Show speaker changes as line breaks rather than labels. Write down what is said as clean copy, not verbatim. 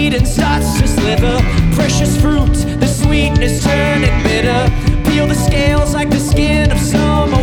seed and starts to slither. Precious fruit, the sweetness turning bitter. Peel the scales like the skin